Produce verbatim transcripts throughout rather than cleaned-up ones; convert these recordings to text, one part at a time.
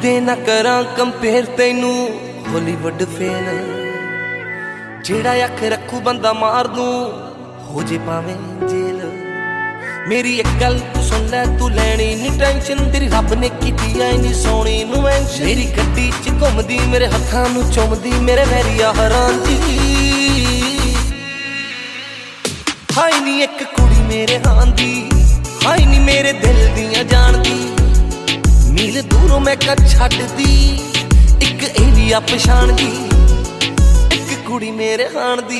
किते ना करा कंपेयर तेनू हॉलीवुड फेल जेड़ा अख रखू बंदा मार दूं हो जे पावें जेल। मेरी एक गल तू सुन लै तू लैनी नी टेंशन तेरी रब ने कीती ऐ नी सोहनी नू मेंशन। मेरी गड्डी च घुमदी मेरे हत्थां नू चुमदी मेरे वैरिया हरान दी। हाय नी एक कुड़ी मेरे हां दी हाय नी मेरे दिल दियां जान दी। मील दूरों मैं कर छड्डदी एक एरिया पछाण दी एक कुड़ी मेरे हाण दी।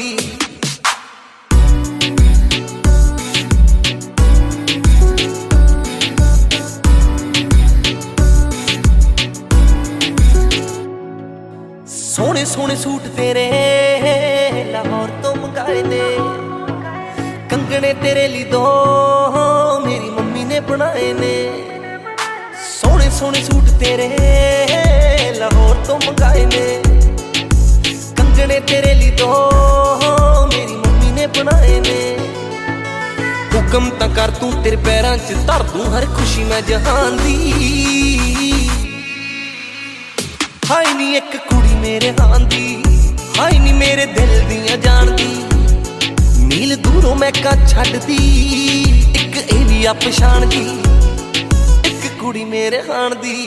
सोहने सोहने सूट तेरे लाहौर तो मंगाए ने कंगने तेरे ली दो मेरी मम्मी ने बनाए ने। सोहने सोहने सूट तेरे लाहौर तो मंगाए ने कंगने तेरे ली दो मेरी मम्मी ने बनाए ने। हुक्म तां कर तू तेरे पैरां च धर दूं हर खुशी मैं जहान दी। हाय नी एक कुड़ी मेरे हां दी हाय नी मेरे दिल दियां जान दी। मील दूरों मैं का छड्डदी एक एरिया पछाण दी एक कुड़ी मेरे हाण दी।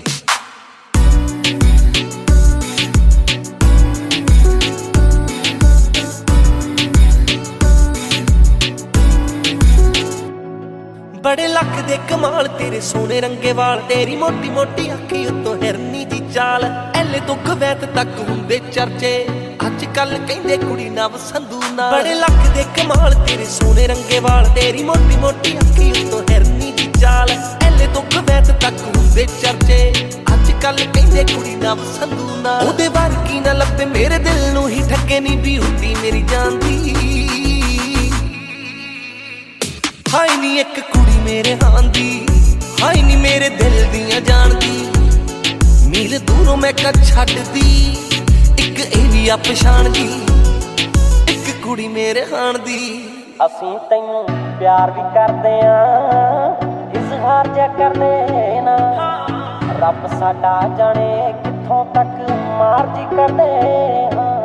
बड़े लक दे कमाल तेरे सोने रंगे वाल तेरी मोटी मोटी अखी उत्तों हिरनी दी चाल। एले तो कवैत तक हुंदे चर्चे अज कल कहंदे कुड़ी नव संधू नाल। बड़े लक दे कमाल तेरे सोने रंगे वाल तेरी मोटी मोटी अखी उत्तों हिरनी दी चाल। एले तो कवैत तक हुंदे चर्चे अज कल कहंदे कुड़ी नव संधू नाल। ओदे वर्गी ना लब्बे मेरे दिल नूं ही ठगे नी ब्यूटी मेरी जान दी। हाय नी एक कुड़ी मेरे हां दी हाय नी मेरे दिल दियां जान दी। मील दूरों मैं का छड्डदी एक एरिया पछाण दी एक कुड़ी मेरे हाण दी। असीं तैनूं प्यार भी करदे आं इज़हार जा करदे ना रब साडा जाने कित्थों तक मर्जी करदे हां।